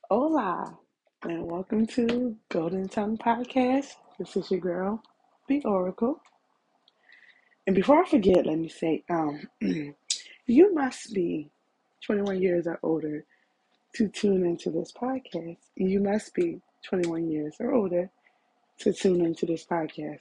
Hola, and welcome to Golden Tongue Podcast. This is your girl, the Oracle. And before I forget, let me say, you must be 21 years or older to tune into this podcast. You must be 21 years or older to tune into this podcast.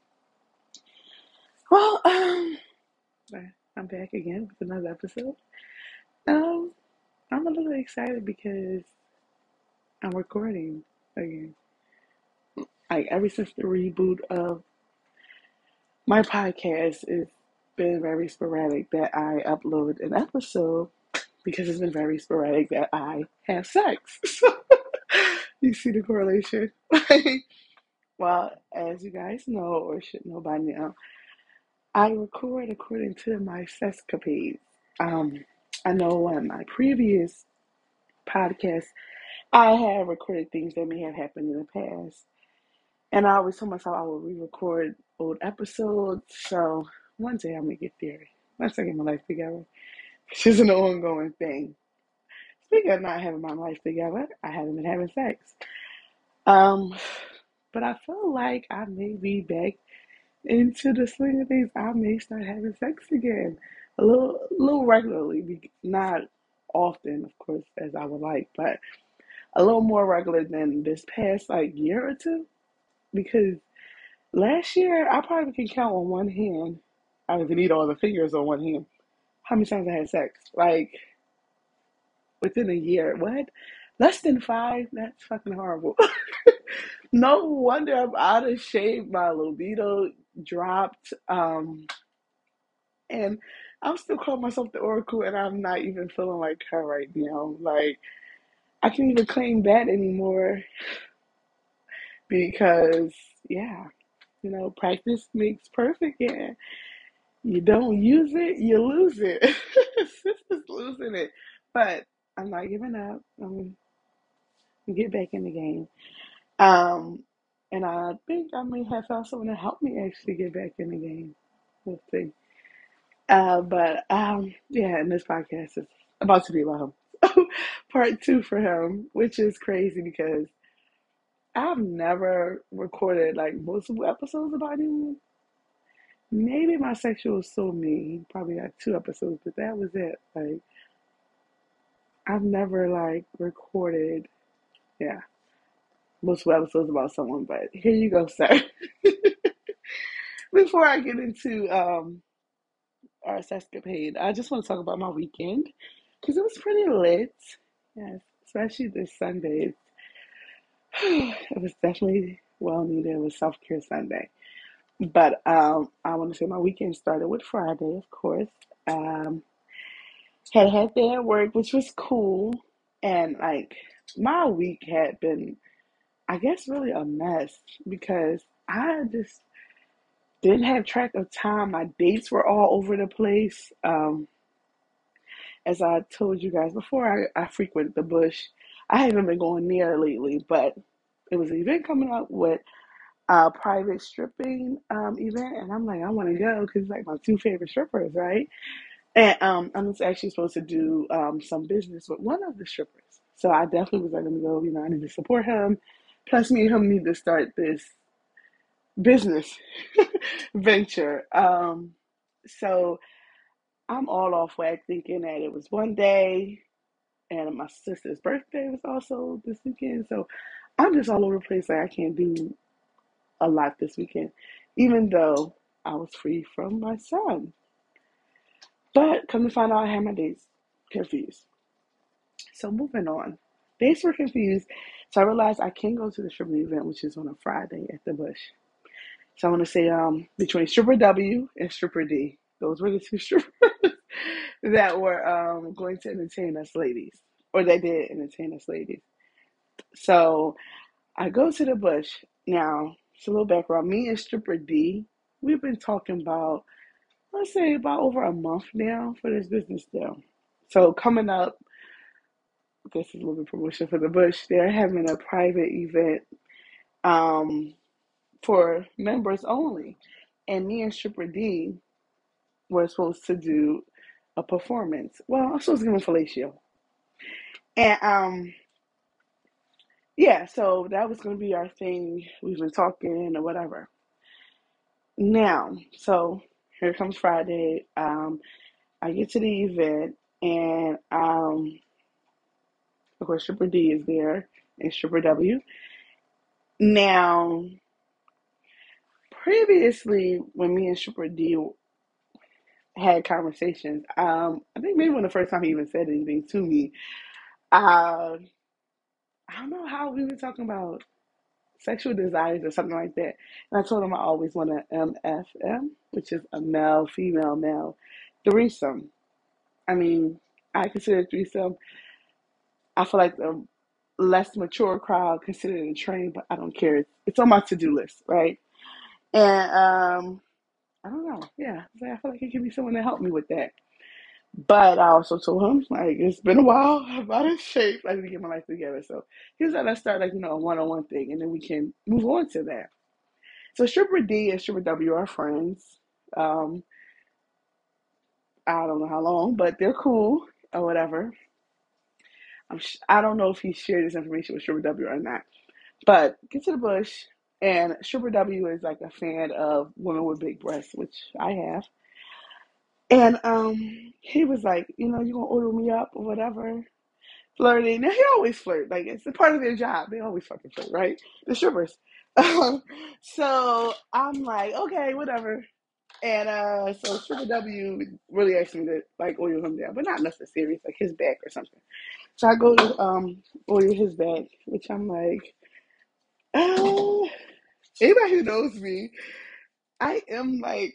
Well, I'm back again with another episode. Um, I'm a little excited because I'm recording again. Like ever since the reboot of my podcast, it's been very sporadic that I upload an episode because it's been very sporadic that I have sex. So you see the correlation? Well, as you guys know or should know by now, I record according to my sexcapades. Um, I know on my previous podcast, I have recorded things that may have happened in the past. And I always told myself I would re-record old episodes. So one day I'm gonna get there. Once I get my life together. It's just an ongoing thing. Speaking of not having my life together, I haven't been having sex. Um, but I feel like I may be back into the swing of things. I may start having sex again, a little regularly, not often, of course, as I would like, but a little more regular than this past like year or two. Because last year, I probably can count on one hand. I don't even need all the fingers on one hand. How many times I had sex? Like within a year. What? Less than five? That's fucking horrible. No wonder I'm out of shape. My libido dropped. And I'm still calling myself the Oracle, and I'm not even feeling like her right now. Like I can't even claim that anymore because, yeah, practice makes perfect. Yeah. You don't use it, you lose it. Sister's losing it. But I'm not giving up. I'm gonna get back in the game. Um, and I think I may have found someone to help me actually get back in the game. We'll see. But yeah, and this podcast is about to be about him. Part two for him, which is crazy because I've never recorded like multiple episodes about him. Maybe my sexual soul me probably got two episodes, but that was it. Like I've never like recorded, yeah, multiple episodes about someone. But here you go, sir. Before I get into our escapade, I just want to talk about my weekend because it was pretty lit. Yes, especially this Sunday. It was definitely well needed. It was self care Sunday. But I want to say my weekend started with Friday, of course. Um, had day at work, which was cool, and like my week had been, I guess, really a mess because I just didn't have track of time. My dates were all over the place. As I told you guys before, I frequent the bush. I haven't been going near lately, but it was an event coming up with a private stripping event, and I'm like, I want to go because it's like my two favorite strippers, right? And I'm actually supposed to do some business with one of the strippers. So I definitely was like, let me go, I need to support him. Plus, me and him need to start this business venture. So I'm all off whack thinking that it was one day and my sister's birthday was also this weekend. So I'm just all over the place. Like I can't do a lot this weekend, even though I was free from my son. But come to find out, I had my days confused. So moving on. Days were confused. So I realized I can go to the stripper event, which is on a Friday at the Bush. So I want to say between stripper W and stripper D. Those were the two strippers that were going to entertain us ladies. Or they did entertain us ladies. So I go to the Bush. Now, it's a little background. Me and stripper D, we've been talking about, let's say, about over a month now for this business deal. So coming up, this is a little bit promotion for the Bush. They're having a private event um, for members only. And me and Stripper D were supposed to do a performance. Well, I'm supposed to give him fellatio. And yeah, so that was going to be our thing. We've been talking or whatever. Now, so here comes Friday. I get to the event, and of course, Stripper D is there and Stripper W. Now, previously, when me and Stripper D had conversations, I think maybe when the first time he even said anything to me, uh, I don't know how we were talking about sexual desires or something like that. And I told him I always want an MFM, which is a male, female, male threesome. I mean, I consider threesome. I feel like the less mature crowd consider it a train, but I don't care. It's on my to-do list, right? And I don't know. Yeah, so I feel like it could be someone to help me with that. But I also told him like it's been a while. I'm out of shape. I need to get my life together. So he was like, let's start like a one-on-one thing, and then we can move on to that. So Stripper D and Stripper W are friends. Um, I don't know how long, but they're cool or whatever. I don't know if he shared this information with Stripper W or not. But get to the bush, and Stripper W is like a fan of women with big breasts, which I have. And he was like, you gonna order me up or whatever, flirting. Now he always flirt, like it's a part of their job. They always fucking flirt, right? The strippers. So I'm like, okay, whatever. And so Triple W really asked me to like oil him down, but not nothing serious, like his back or something. So I go to oil his back, which I'm like, uh, anybody who knows me, I am like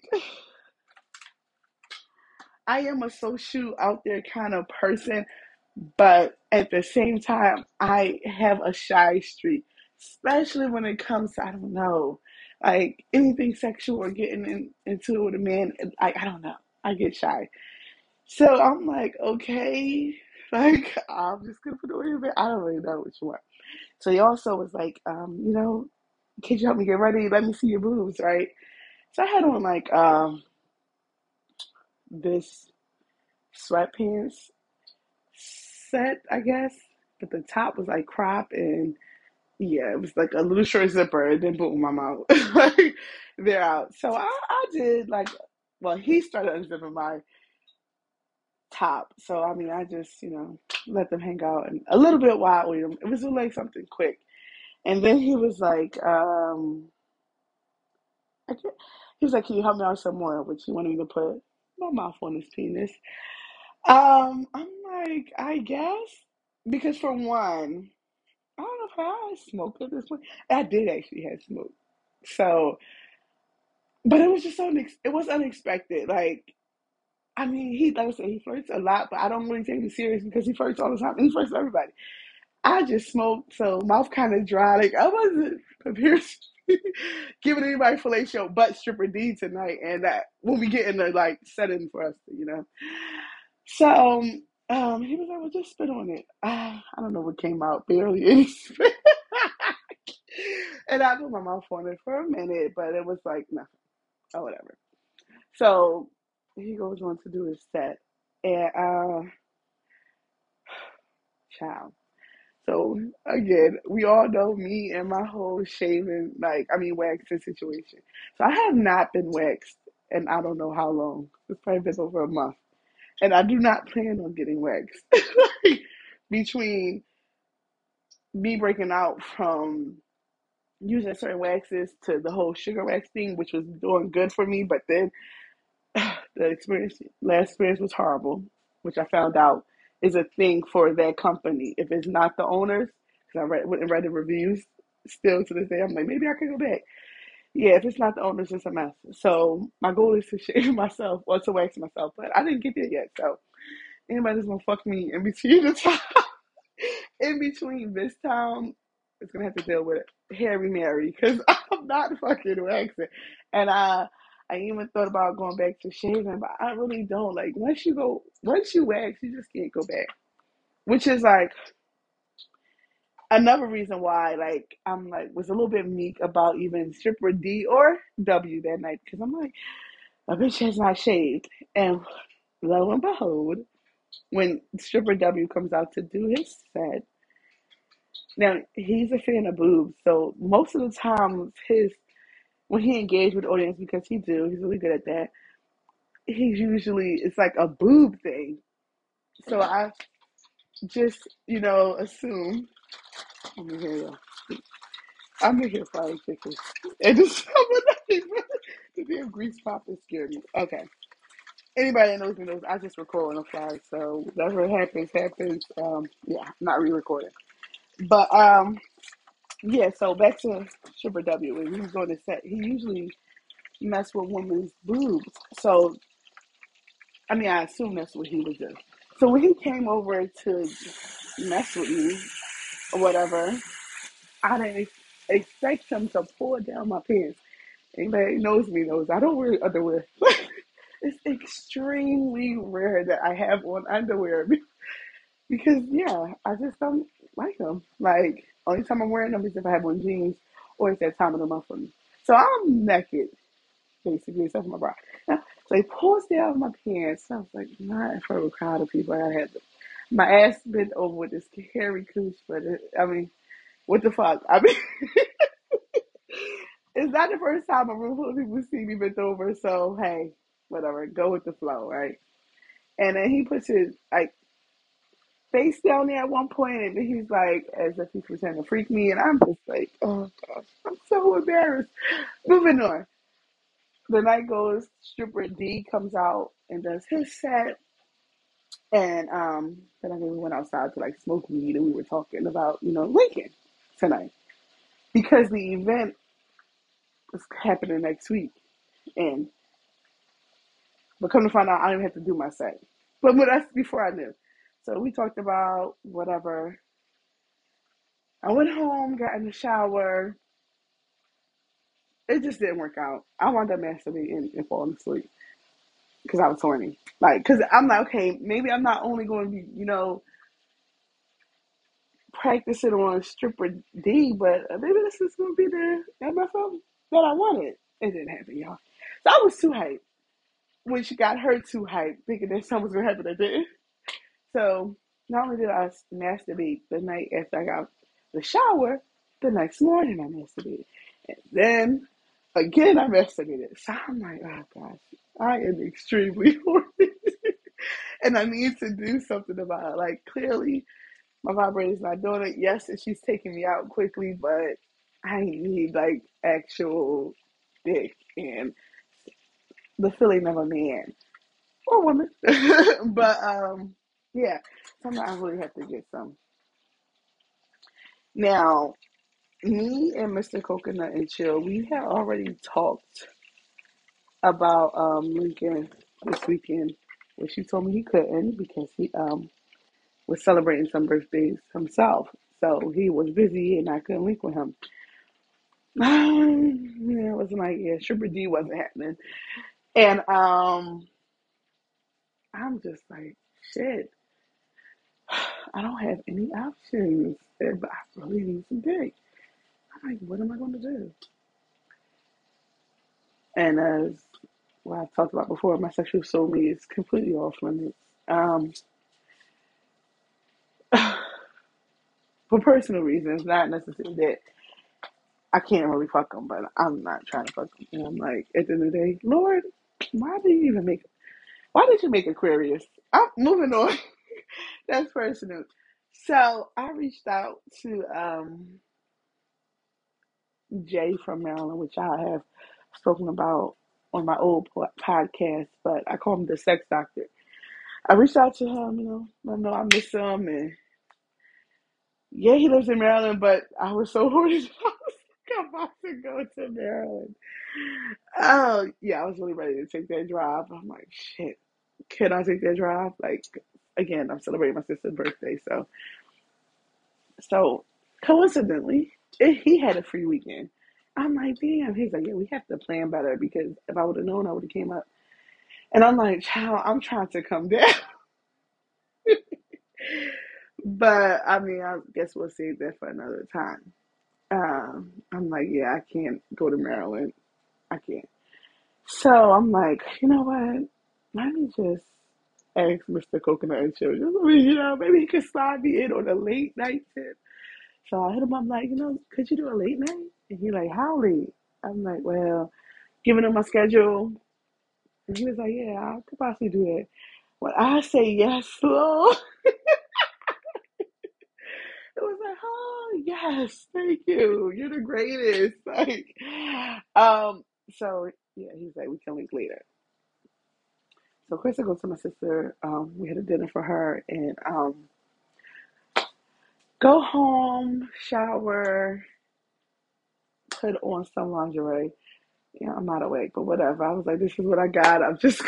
I am a social out there kind of person, but at the same time I have a shy streak, especially when it comes to I don't know, like anything sexual or getting into it with a man. I don't know, I get shy. So I'm like, okay, like I'm just gonna put away a bit. I don't really know which one. So he also was like, can you help me get ready? Let me see your boobs, right? So I had on like this sweatpants set, I guess, but the top was like crop and yeah, it was like a little short zipper and then boom, I'm out. Like they're out. So I did like, well, he started unzipping my top. So I mean, I just let them hang out and a little bit while it was like something quick, and then he was like, I can't, he was like, "Can you help me out some more?" Which he wanted me to put my mouth on his penis. I'm like, I guess because for one, I don't know if I smoked at this point. I did actually have smoke, so but it was just it was unexpected. Like I mean, he like I said, he flirts a lot, but I don't really take him serious because he flirts all the time. And he flirts with everybody. I just smoked, so mouth kind of dry. Like I wasn't prepared to giving anybody fellatio but Stripper D tonight, and that when we get in the like setting for us, So he was like, "Well, just spit on it." I don't know what came out, barely any spit. And I put my mouth on it for a minute, but it was like nothing or whatever. So he goes on to do his set, and child. So again, we all know me and my whole shaving, like I mean waxing situation. So I have not been waxed, and I don't know how long. It's probably been over a month, and I do not plan on getting waxed. Like, between me breaking out from using certain waxes to the whole sugar wax thing, which was doing good for me, but then last experience was horrible, which I found out is a thing for that company. If it's not the owners, because went and read the reviews, still to this day, I'm like, maybe I could go back. Yeah, if it's not the owners, it's a mess. So my goal is to shave myself or to wax myself, but I didn't get there yet. So anybody that's gonna fuck me in between the time, in between this time, is gonna have to deal with Harry Mary because I'm not fucking waxing, and I even thought about going back to shaving, but I really don't. Like once you wax, you just can't go back. Which is like another reason why, like, I'm like was a little bit meek about even stripper D or W that night because I'm like, my bitch has not shaved, and lo and behold, when stripper W comes out to do his set, Now he's a fan of boobs, so most of the time his when he engaged with the audience, because he's really good at that. He's usually it's like a boob thing. So I just assume. Let me hear you. I'm in here frying chicken. And just the damn grease pop is scared me. Okay. Anybody that knows me knows I just record on the fly, so whatever happens, happens. Yeah, I'm not re-recording. But yeah. So back to Stripper W. When he's on the set, he usually mess with women's boobs. So I mean, I assume that's what he was doing. So when he came over to mess with me or whatever, I didn't expect him to pull down my pants. Anybody knows me knows I don't wear underwear. It's extremely rare that I have on underwear because yeah, I just don't like them. Like only time I'm wearing them is if I have on jeans or it's that time of the month for me. So I'm naked basically except for my bra. Now, so he pulls down my pants. I was like, not in front of a crowd of people. I had my ass bent over with this hairy cooch, but I mean, what the fuck? I mean, it's not the first time a room full of people see me bent over, so hey, whatever, go with the flow, right? And then he puts his like face down there at one point, and then he's like, as if he's pretending to freak me, and I'm just like, oh gosh, I'm so embarrassed. Moving on. The night goes, stripper D comes out and does his set, and then I think we went outside to like smoke weed, and we were talking about Lincoln tonight because the event is happening next week, and but come to find out, I didn't have to do my set. But that's before I knew. So we talked about whatever. I went home, got in the shower. It just didn't work out. I wound up masturbating and falling asleep because I was horny. Like, because I'm like, okay, maybe I'm not only going to be, practicing on stripper D, but maybe this is going to be the MFM that I wanted. It didn't happen, y'all. So I was too hyped. When she got her too hyped, thinking that something was going to happen, it didn't. So not only did I masturbate the night after I got the shower, the next morning I masturbated. And then again I masturbated. So I'm like, oh gosh, I am extremely horny. And I need to do something about it. Like clearly my vibrator's not doing it. Yes, and she's taking me out quickly, but I need like actual dick and the feeling of a man or woman. But yeah, sometimes I really have to get some. Now, me and Mr. Coconut and Chill, we had already talked about Lincoln this weekend, which he told me he couldn't because he was celebrating some birthdays himself. So he was busy and I couldn't link with him. Yeah, it wasn't like Stripper D wasn't happening. And I'm just like, shit, I don't have any options. But I really need some dick. I'm like, what am I going to do? And as what I've talked about before, my sexual soulmate is completely off limits. Um, for personal reasons, not necessarily that I can't really fuck them, but I'm not trying to fuck them. And I'm like, at the end of the day, Lord, why did you even make? Why did you make Aquarius? I'm moving on. That's personal. So I reached out to Jay from Maryland, which I have spoken about on my old podcast, but I call him the sex doctor. I reached out to him, let him know I miss him, and yeah, he lives in Maryland, but I was so horny. I was like, I'm about to go to Maryland. Oh, yeah, I was really ready to take that drive. I'm like, shit, can I take that drive? Like, again, I'm celebrating my sister's birthday, so coincidentally, he had a free weekend. I'm like, damn. He's like, yeah, we have to plan better because if I would have known, I would have came up. And I'm like, child, I'm trying to come down. But I mean, I guess we'll save that for another time. I'm like, yeah, I can't go to Maryland. I can't. So I'm like, you know what? Let me just ask Mr. Coconut and Chill. Maybe he could slide me in on a late night tip. So I hit him up like, could you do a late night? And he like, how late? I'm like, well, giving him my schedule. And he was like, yeah, I could possibly do that. When I say yes, Lord, it was like, oh yes, thank you. You're the greatest. Like, um, so yeah, he's like, we can link later. So of course I go to my sister. We had a dinner for her and go home, shower, put on some lingerie. Yeah, I'm not awake, but whatever. I was like, this is what I got.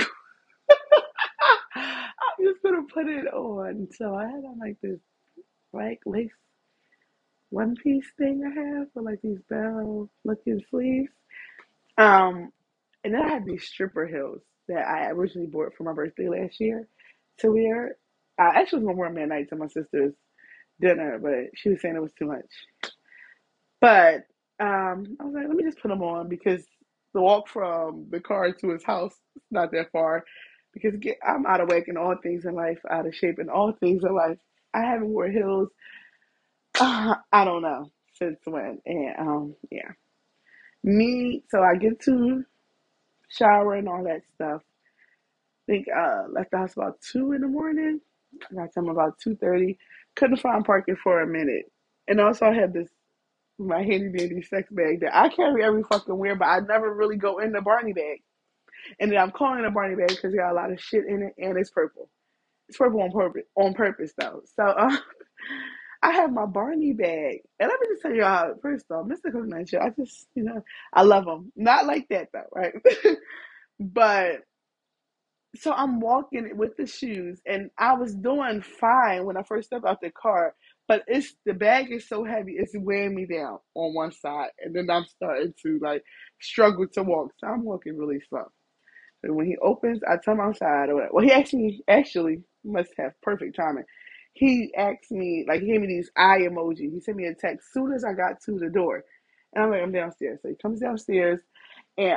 I'm just gonna put it on. So I had on like this black lace one piece thing I have with like these bell looking sleeves. Um, and then I had these stripper heels that I originally bought for my birthday last year to wear. I actually was gonna wear them that night to my sister's dinner, but she was saying it was too much. But I was like, let me just put them on because the walk from the car to his house is not that far. Because I'm out of whack in all things in life, out of shape in all things in life. I haven't worn heels. I don't know since when, and yeah, me. So I get to shower and all that stuff. I think left the house about 2 in the morning. I got home about 2:30. Couldn't find parking for a minute, and also I had this my handy dandy sex bag that I carry every fucking where, but I never really go in the Barney bag. And then I'm calling it a Barney bag because it got a lot of shit in it, and it's purple. It's purple on purpose though. So I have my Barney bag, and let me just tell you how. First off, Mr. Coconut Show, I just I love him. Not like that though, right? But so I'm walking with the shoes, and I was doing fine when I first stepped out the car. But it's the bag is so heavy, it's weighing me down on one side, and then I'm starting to like struggle to walk. So I'm walking really slow. And when he opens, I tell him outside or whatever. Well, he actually must have perfect timing. He asked me, like, he gave me these eye emoji. He sent me a text soon as I got to the door. And I'm like, I'm downstairs. So he comes downstairs and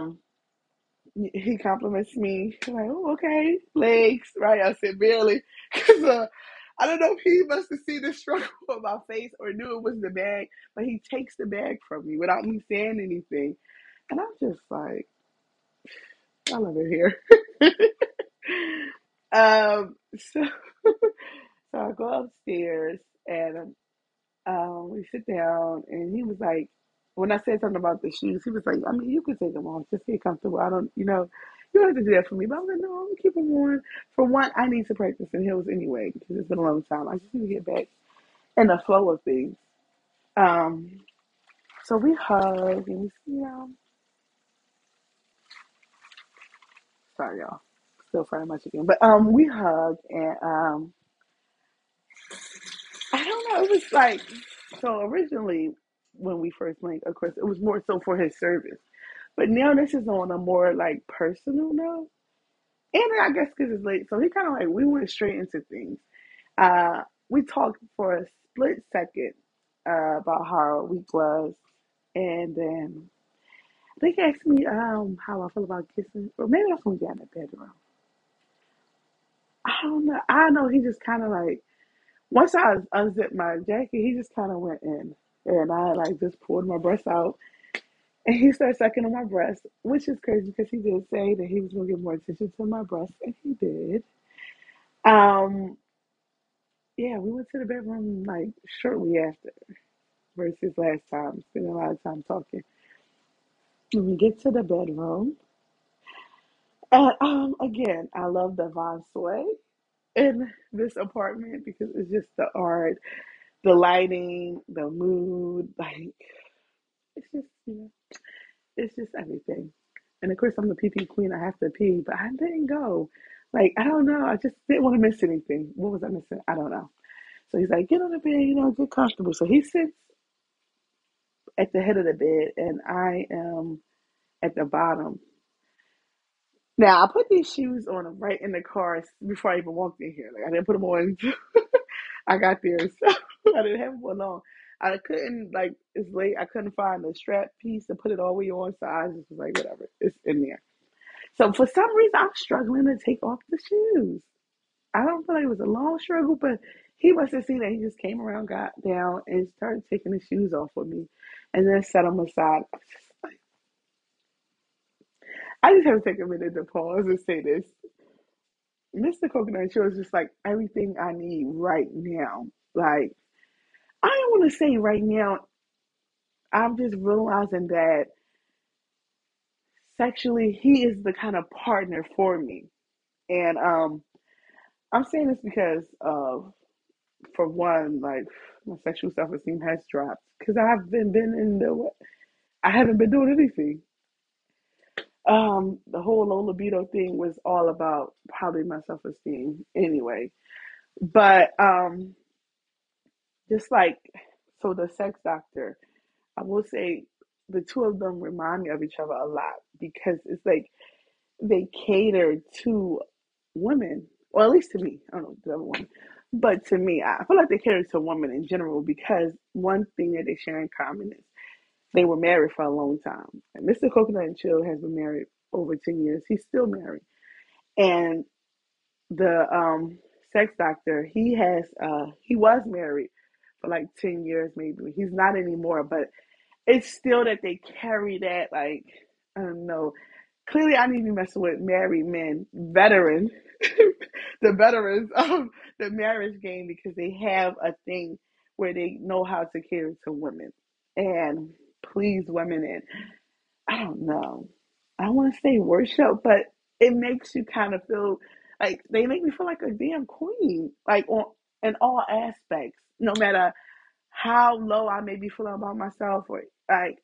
he compliments me. I'm like, oh, okay, legs, right? I said, barely. Because I don't know if he must have seen the struggle on my face or knew it was the bag, but he takes the bag from me without me saying anything. And I'm just like, I love it here. So, so I go upstairs and we sit down, and he was like, when I said something about the shoes, he was like, I mean, you can take them off, just get comfortable. I don't, you don't have to do that for me. But I was like, no, I'm gonna keep them on. For one, I need to practice in heels anyway because it's been a long time. I just need to get back in the flow of things. Um, so we hug and sorry y'all, still frying my chicken, but we hug and I don't know. It was like so originally when we first linked, of course, it was more so for his service. But now this is on a more like personal note. And I guess because it's late, so he kind of like we went straight into things. We talked for a split second about how our week was, and then I think he asked me how I feel about kissing, or maybe that's when we got in the bedroom. I don't know. I know he just kind of like once I unzipped my jacket, he just kind of went in, and I like just pulled my breast out, and he started sucking on my breast, which is crazy because he did say that he was gonna give more attention to my breast, and he did. Um, yeah, we went to the bedroom like shortly after versus last time, spending a lot of time talking. When we get to the bedroom, and again, I love the Von Sway in this apartment because it's just the art, the lighting, the mood, like it's just it's just everything. And of course, I'm the pee pee queen. I have to pee, but I didn't go. Like I don't know. I just didn't want to miss anything. What was I missing? I don't know. So he's like, get on the bed, get comfortable. So he sits at the head of the bed, and I am at the bottom. Now I put these shoes on right in the car before I even walked in here. Like I didn't put them on. I got there, so I didn't have one on. I couldn't like it's late. I couldn't find the strap piece to put it all the way on, so I just was like, whatever, it's in there. So for some reason, I'm struggling to take off the shoes. I don't feel like it was a long struggle, but He must have seen that. He just came around, got down, and started taking his shoes off with me, and then set them aside. I just have to take a minute to pause and say this. Mr. Coconut Show is just like everything I need right now. Like, I don't want to say right now, I'm just realizing that sexually, he is the kind of partner for me. And I'm saying this because for one, like my sexual self esteem has dropped because been in the I haven't been doing anything. The whole low libido thing was all about probably my self esteem anyway. But just like so, the sex doctor, I will say the two of them remind me of each other a lot because it's like they cater to women, or at least to me. I don't know the other one, but to me, I feel like they cater to women in general because one thing that they share in common is they were married for a long time. And Mr. Coconut and Chill has been married over 10 years. He's still married, and the sex doctor he was married for like 10 years maybe. He's not anymore, but it's still that they carry that like I don't know. Clearly, I need to be messing with married men, veteran, the veterans of the marriage game because they have a thing where they know how to cater to women and please women. And I don't know. I don't want to say worship, but it makes you kind of feel like they make me feel like a damn queen, like on in all aspects, no matter how low I may be feeling about myself or like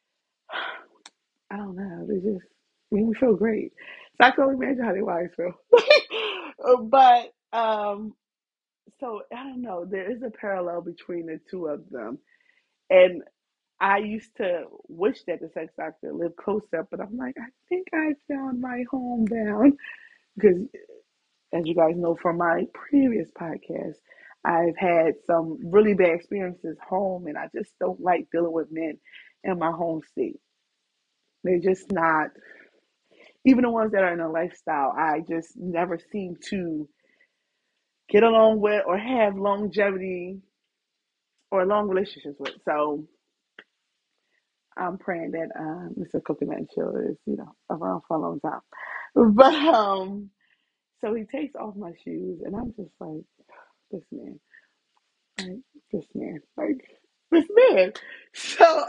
I don't know. They just make me feel great. So I can only imagine how their wives feel. but so I don't know. There is a parallel between the two of them, and I used to wish that the sex doctor lived closer, but I'm like, I think I found my home down because, as you guys know from my previous podcast, I've had some really bad experiences home, and I just don't like dealing with men in my home state. They're just not, even the ones that are in a lifestyle, I just never seem to get along with or have longevity or long relationships with. So I'm praying that Mr. Coconut Chill is, around for a long time. But so he takes off my shoes, and I'm just like, this man, like this man, like this man. So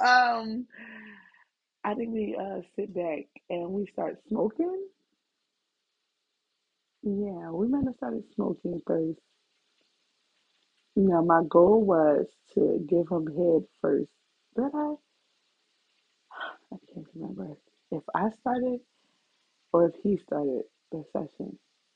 I think we sit back and we start smoking. Yeah, we might have started smoking first. My goal was to give him head first. But I can't remember if I started or if he started the session.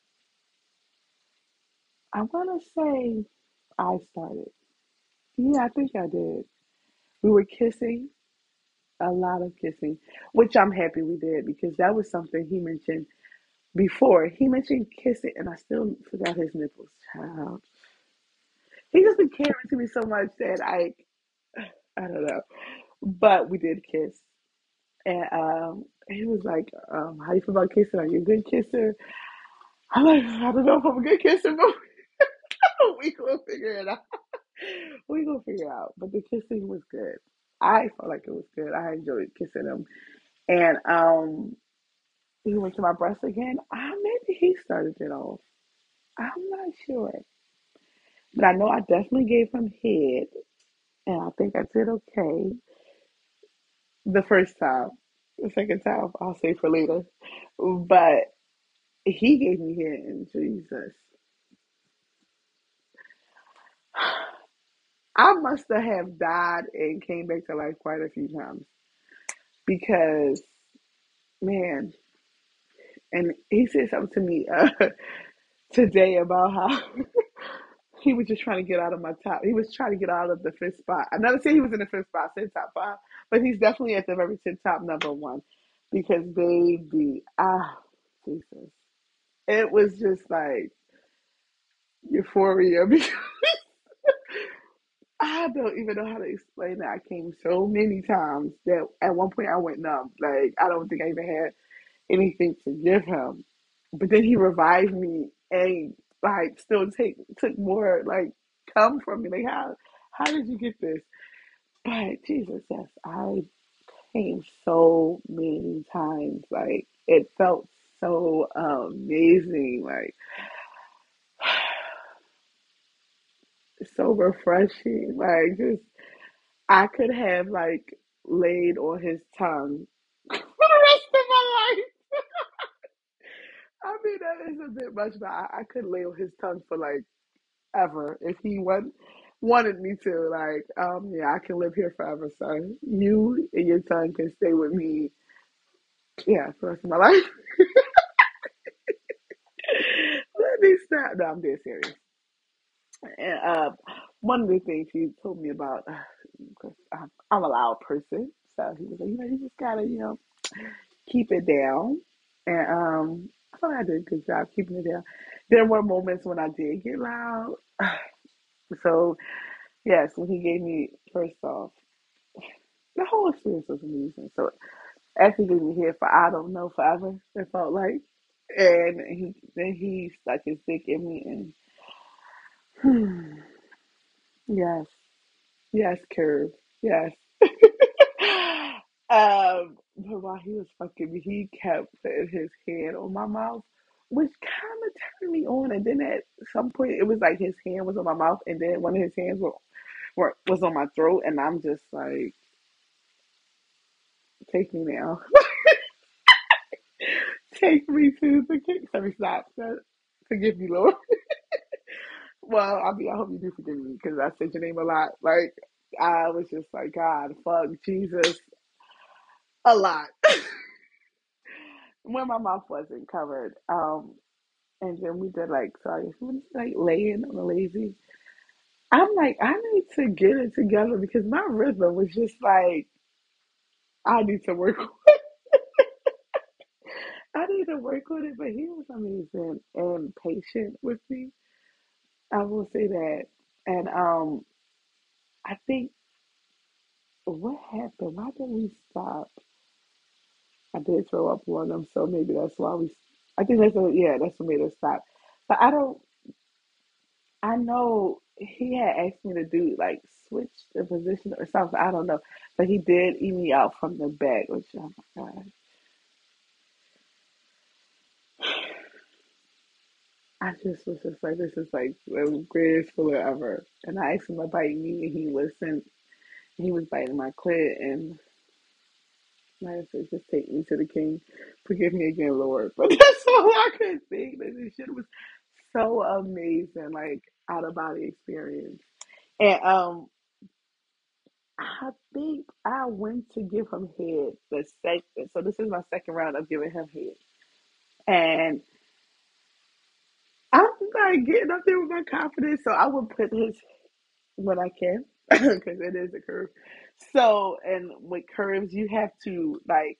I want to say I started. Yeah, I think I did. We were kissing, a lot of kissing, which I'm happy we did because that was something he mentioned before. He mentioned kissing, and I still forgot his nipples. Child. He just been caring to me so much that I don't know. But we did kiss. And he was like, how you feel about kissing? Are you a good kisser? I'm like, I don't know if I'm a good kisser, but we gonna figure it out. We gonna figure it out. But the kissing was good. I felt like it was good. I enjoyed kissing him. And he went to my breast again. Maybe he started it off. I'm not sure. But I know I definitely gave him head. And I think I did okay the first time. The second time, I'll say for later. But he gave me head, and Jesus. I must have died and came back to life quite a few times because, man, and he said something to me today about how he was just trying to get out of my top. He was trying to get out of the fifth spot. I never said he was in the fifth spot, I said top five, but he's definitely at the very tip top number one because, baby, Jesus. It was just like euphoria because I don't even know how to explain that. I came so many times that at one point I went numb. Like I don't think I even had anything to give him. But then he revived me and like still took more like come from me? Like how did you get this? But Jesus, yes, I came so many times. Like it felt so amazing, like so refreshing. Like just I could have like laid on his tongue for the rest of my life. I mean that is a bit much, but I could lay on his tongue for like ever if he wanted me to. Like, yeah, I can live here forever, son. You and your tongue can stay with me, yeah, for the rest of my life. Let me stop. No, I'm dead serious. And one of the things he told me about, because I'm a loud person, so he was like, you just gotta, keep it down. And I thought I did a good job keeping it down. There were moments when I did get loud. So yes, when he gave me first off, the whole experience was amazing. So after he gave me here for I don't know forever, it felt like, and he stuck his dick in me and yes, yes, curve, yes. But while he was fucking me, he kept putting his hand on my mouth, which kind of turned me on. And then at some point, it was like his hand was on my mouth, and then one of his hands was on my throat, and I'm just like, take me now, take me to the king. Sorry, stop. Forgive me, Lord. Well, I mean, I hope you do forgive me because I said your name a lot. Like, I was just like, God, fuck Jesus, a lot. When my mouth wasn't covered. And then we did like, so I guess we was like laying on a lazy. I'm like, I need to get it together because my rhythm was just like, I need to work. I need to work on it. But he was amazing and patient with me. I will say that. And I think what happened? Why did we stop? I did throw up on them, so maybe that's why we. I think that's what made us stop. But I don't. I know he had asked me to do like switch the position or something. I don't know, but he did eat me out from the back, which oh my god, I just was just like this is like the greatest feeling ever. And I asked him to bite me, and he listened. He was biting my clit, and like I said, just take me to the king. Forgive me again, Lord. But that's all I could think. That this shit was so amazing, like out of body experience. And I think I went to give him head the second. So this is my second round of giving him head, and I'm like getting up there with my confidence. So I would put his when I can because it is a curve. So and with curves, you have to like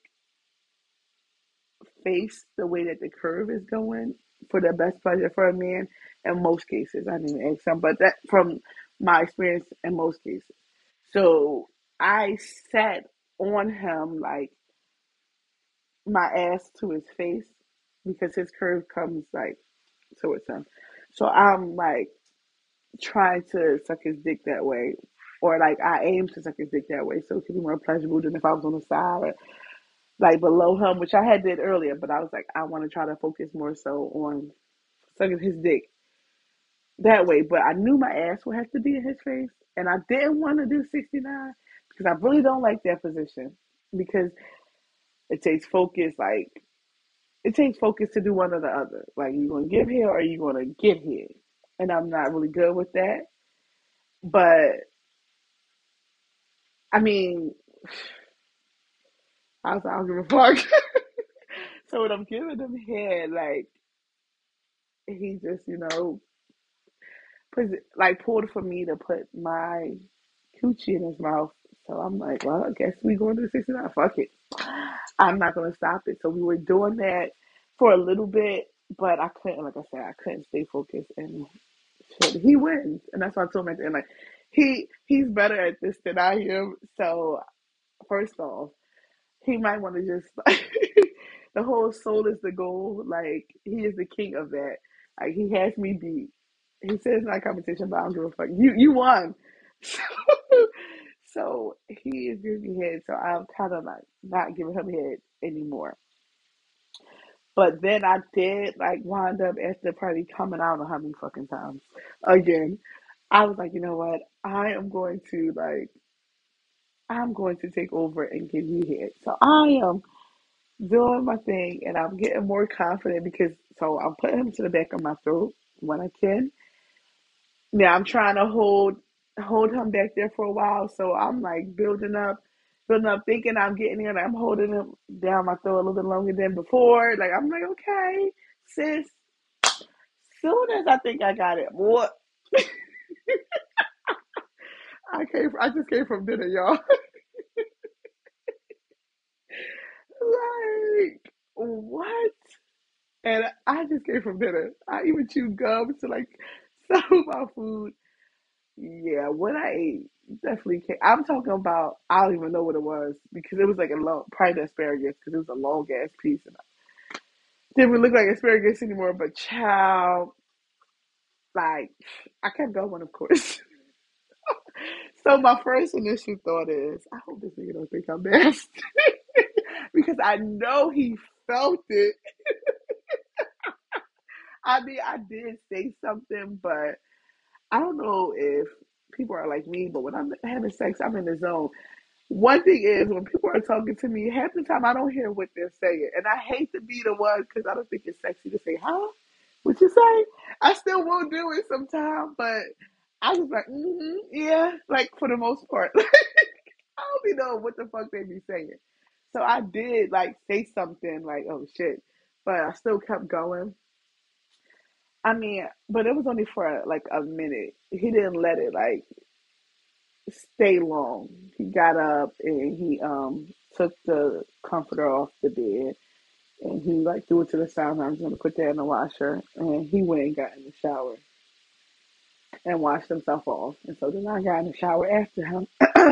face the way that the curve is going for the best pleasure for a man. In most cases, I didn't ask some, but that from my experience, in most cases. So I sat on him like my ass to his face because his curve comes like towards him. So I'm like trying to suck his dick that way. Or like I aim to suck his dick that way so it could be more pleasurable than if I was on the side or like below him, which I had did earlier, but I was like, I want to try to focus more so on sucking his dick that way. But I knew my ass would have to be in his face and I didn't want to do 69 because I really don't like that position because it takes focus like it takes focus to do one or the other. Like you gonna give here or you gonna get here. And I'm not really good with that. But I mean, I don't give a fuck. So when I'm giving him head, like he just, like pulled for me to put my coochie in his mouth. So I'm like, well, I guess we going to 69. Fuck it. I'm not gonna stop it. So we were doing that for a little bit, but I couldn't, like I said, I couldn't stay focused and shit, he wins. And that's why I told him at the end, like, he's better at this than I am. So first off, he might want to just like the whole soul is the goal. Like he is the king of that. Like he has me beat. He said it's not a competition, but I don't give a fuck. You won. So, so he is giving me head, so I'm kind of like not giving him head anymore. But then I did like wind up at the party coming out of how many fucking times again. I was like, you know what? I'm going to take over and give you head. So I am doing my thing and I'm getting more confident because so I'm putting him to the back of my throat when I can. Yeah, I'm trying to hold him back there for a while. So I'm like building up, thinking I'm getting there. Like I'm holding him down my throat a little bit longer than before. Like I'm like, okay, sis. Soon as I think I got it, boy, I just came from dinner, y'all. Like what? And I just came from dinner. I even chewed gum to like some of my food. Yeah, what I ate definitely came. I'm talking about. I don't even know what it was because it was like a long, probably the asparagus because it was a long ass piece and it didn't even look like asparagus anymore. But child, like I kept going, of course. So my first initial thought is, I hope this nigga don't think I'm nasty because I know he felt it. I mean, I did say something, but I don't know if people are like me. But when I'm having sex, I'm in the zone. One thing is when people are talking to me, half the time I don't hear what they're saying, and I hate to be the one because I don't think it's sexy to say, "Huh? What you say?" I still won't do it sometimes, but I was like, yeah, like for the most part, I don't be know what the fuck they be saying. So I did like say something like, "Oh shit," but I still kept going. I mean, but it was only for like a minute. He didn't let it like stay long. He got up and he took the comforter off the bed and he like threw it to the side. I was gonna put that in the washer, and he went and got in the shower and washed himself off. And so then I got in the shower after him.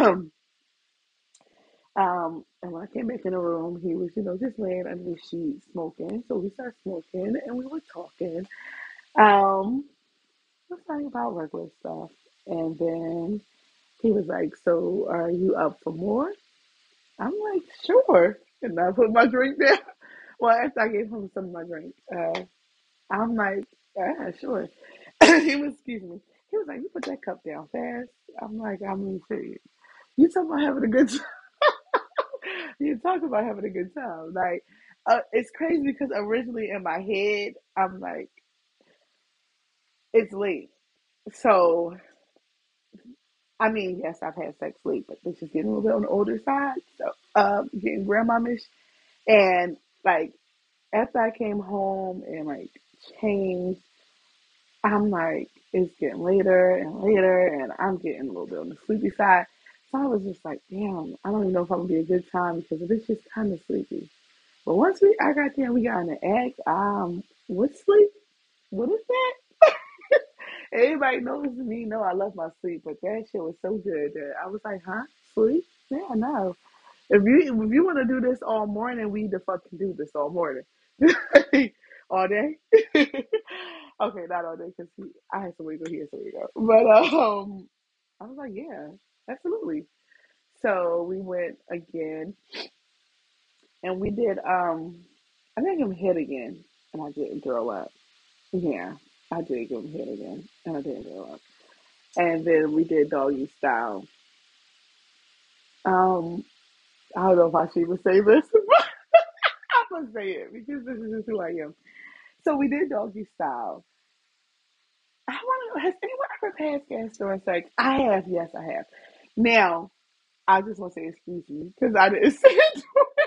And when I came back in the room, he was, just laying under the sheet smoking. So we started smoking and we were talking. Um, we was talking about regular stuff. And then he was like, "So are you up for more?" I'm like, "Sure." And I put my drink down. Well, after I gave him some of my drink, I'm like, "Yeah, sure." Excuse me. He was like, "You put that cup down fast." I'm like, "I'm being serious. You talking about having a good time? You talk about having a good time." Like, it's crazy because originally in my head, I'm like, it's late. So, I mean, yes, I've had sex late, but this is getting a little bit on the older side. So, getting grandmamish. And like, after I came home and like changed, I'm like, it's getting later and later, and I'm getting a little bit on the sleepy side. So I was just like, damn, I don't even know if I'm gonna be a good time because it's just kind of sleepy. But once I got there, and we got in the act. What sleep? What is that? Everybody knows me. Know I love my sleep, but that shit was so good that I was like, huh, sleep? Yeah, no. If you want to do this all morning, we the fuck can do this all morning, all day. Okay, not all day because I had some wiggle here, so we go. But I was like, yeah, absolutely. So we went again, and we did. I think him hit again, and I didn't throw up. Yeah, I did give him hit again, and I didn't throw up. And then we did doggy style. Um, I don't know if I should even say this, but I'm gonna say it because this is just who I am. So we did doggy style. I want to know, has anyone ever passed gas during sex? I have, yes, I have. Now, I just want to say excuse me because I didn't say it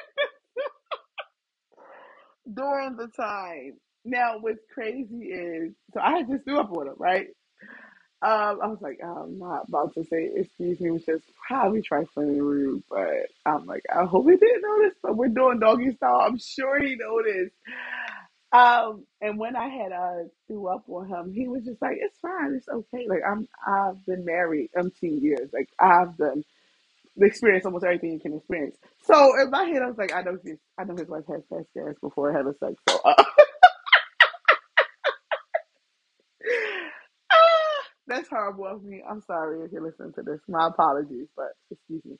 during the time. Now, what's crazy is, so I had just threw up on him, right? I was like, I'm not about to say excuse me, which is probably trifling and rude, but I'm like, I hope he didn't notice, but we're doing doggy style. I'm sure he noticed. And when I had threw up on him, he was just like, "It's fine, it's okay." Like I've been married 10 years. Like I've done experienced almost everything you can experience. So in my head, I was like, I know his wife has sex gas before having sex. So that's horrible of me. I'm sorry if you're listening to this. My apologies, but excuse me.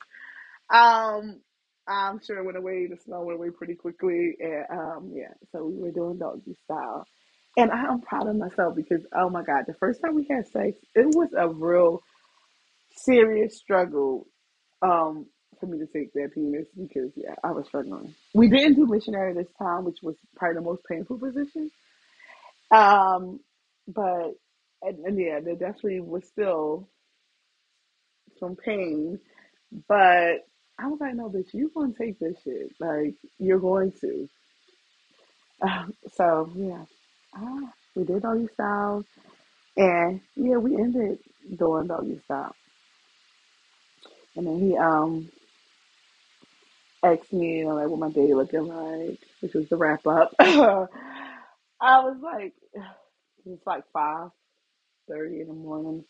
I'm sure it went away. The snow went away pretty quickly, and yeah. So we were doing doggy style, and I'm proud of myself because oh my god, the first time we had sex, it was a real serious struggle. Um, for me to take that penis because yeah, I was struggling. We didn't do missionary this time, which was probably the most painful position. Um, but and yeah, there definitely was still some pain, but I was like, no, bitch, you gonna take this shit. Like, you're going to. So, yeah. We did doggy style. And, yeah, we ended doing doggy style. And then he asked me, like, what my day looking like, which was the wrap up. I was like, it's like 5:30 in the morning,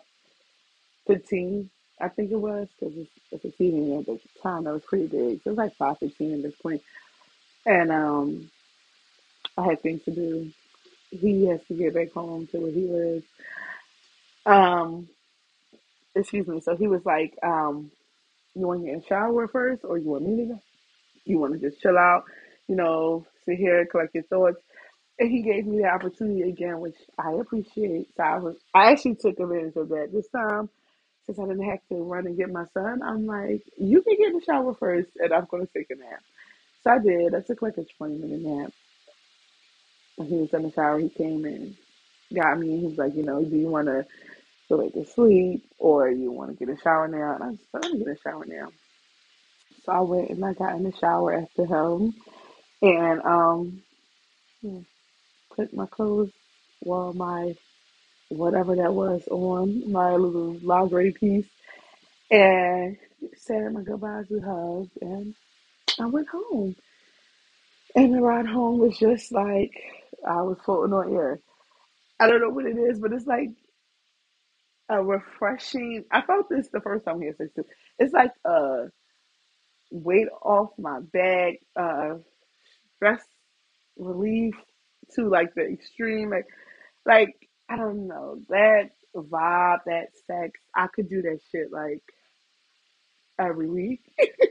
5:15, I think it was, because it's a TV at the time that was pretty big. So it was like 5:15 at this point. And I had things to do. He has to get back home to where he lives. Um, excuse me. So he was like, you want to get in the shower first, or you want me to go? You want to just chill out, sit here, collect your thoughts. And he gave me the opportunity again, which I appreciate. So I actually took advantage of that this time. Since I didn't have to run and get my son, I'm like, you can get in the shower first, and I'm going to take a nap. So I did. I took like a 20-minute nap. When he was in the shower, he came in, got me, and he was like, do you want to go back to sleep or you want to get a shower now? And I just said, let me get a shower now. So I went and I got in the shower after him and yeah, put my clothes, well, my whatever that was on, my little lingerie piece, and said my goodbyes with hugs, and I went home. And the ride home was just like I was floating on air. I don't know what it is, but it's like a refreshing. I felt this the first time we had sex too. It's like a weight off my back, stress relief to like the extreme. Like I don't know that vibe, that sex. I could do that shit like every week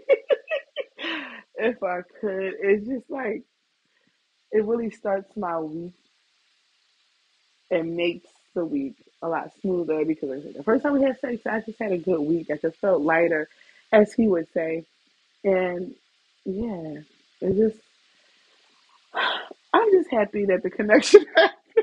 if I could. It's just like it really starts my week and makes the week a lot smoother because like I said, the first time we had sex, I just had a good week. I just felt lighter, as he would say. And yeah, it just I'm just happy that the connection happened.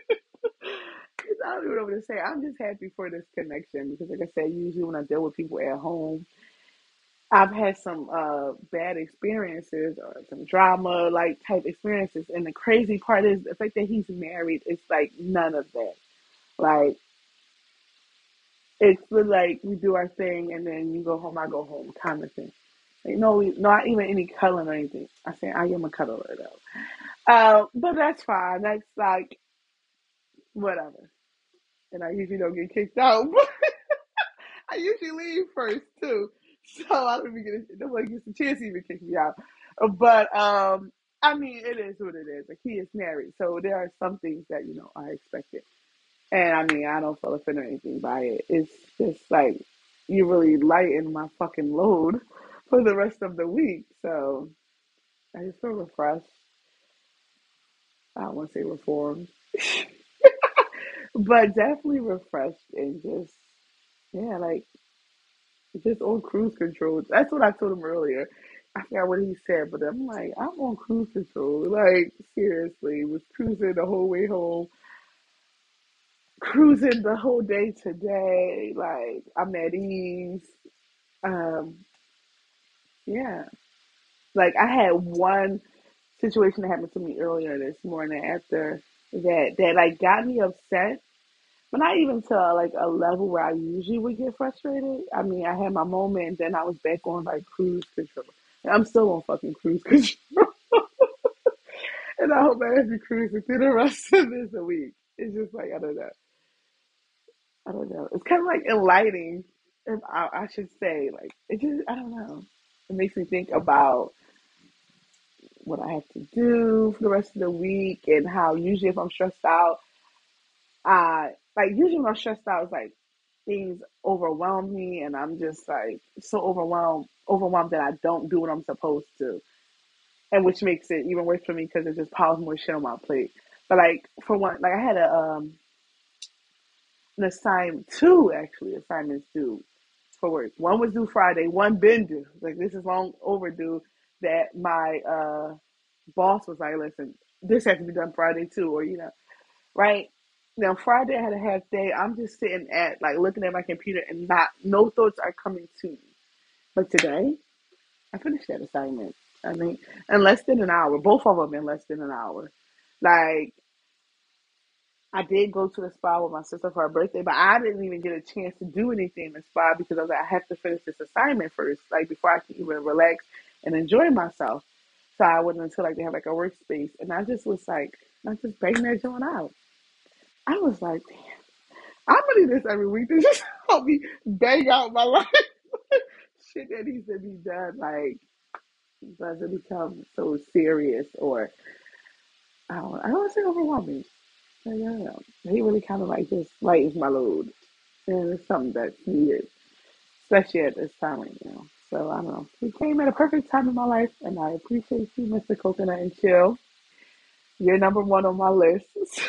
I don't even know what to say. I'm just happy for this connection because, like I said, usually when I deal with people at home, I've had some bad experiences or some drama like type experiences. And the crazy part is the fact that he's married. It's like none of that. Like it's like we do our thing and then you go home, I go home, kind of thing. Like, no, not even any cuddling or anything. I say I am a cuddler though. But that's fine. That's like whatever. And I usually don't get kicked out. But I usually leave first too. So I don't even nobody gets a chance to even kick me out. But I mean it is what it is. Like he is married. So there are some things that, are expected. And I mean I don't feel offended or anything by it. It's just like you really lighten my fucking load for the rest of the week. So I just feel refreshed. I don't want to say reformed. But definitely refreshed and just yeah, like just on cruise control. That's what I told him earlier. I forgot what he said, but I'm like, I'm on cruise control. Like seriously, was cruising the whole way home, cruising the whole day today. Like I'm at ease. Um, yeah. Like I had one situation that happened to me earlier this morning after that like got me upset. But not even to like a level where I usually would get frustrated. I mean, I had my moment, and then I was back on like cruise control. And I'm still on fucking cruise control, and I hope I have to cruise through the rest of this week. It's just like I don't know. I don't know. It's kind of like enlightening, if I should say. Like it just I don't know. It makes me think about what I have to do for the rest of the week and how usually if I'm stressed out, Like usually when I'm stressed out, it's like things overwhelm me, and I'm just like so overwhelmed that I don't do what I'm supposed to, and which makes it even worse for me because it just piles more shit on my plate. But like for one, like I had an assignment, two actually assignments due for work. One was due Friday, one been due. Like this is long overdue. That my boss was like, listen, this has to be done Friday too, or right? Now Friday I had a half day. I'm just sitting at like looking at my computer and not no thoughts are coming to me. But today I finished that assignment. I mean, in less than an hour. Both of them in less than an hour. Like I did go to the spa with my sister for her birthday, but I didn't even get a chance to do anything in the spa because I was like, I have to finish this assignment first, like before I can even relax and enjoy myself. So I wouldn't until like they have like a workspace, and I just was like, I just banging that joint out. I was like, I'm gonna do this every week to just help me bang out my life. Shit that needs to be done, like doesn't become so serious or I don't want to say overwhelming. Like, I don't know. He really kind of like just lightens my load, and it's something that's needed, especially at this time right now. So I don't know. He came at a perfect time in my life, and I appreciate you, Mr. Coconut and Chill. You're number one on my list.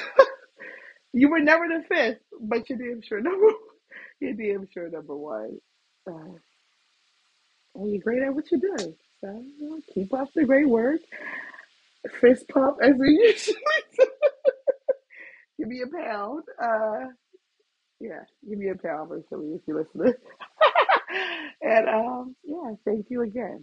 You were never the fifth, but you're damn sure number. You're damn sure number one. Uh, and you're great at what you do. So keep up the great work. Fist pump as we usually do. Give me a pound. Yeah, give me a pound virtually if you're listening. And yeah, thank you again.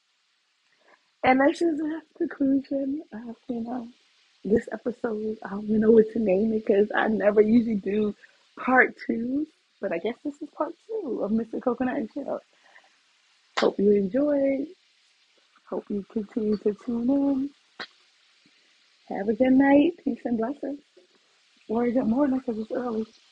And this is the conclusion of this episode. I don't even know what to name it because I never usually do part two, but I guess this is part two of Mr. Coconut and Chill. Hope you enjoyed. Hope you continue to tune in. Have a good night. Peace and blessings. Or good morning because it's early.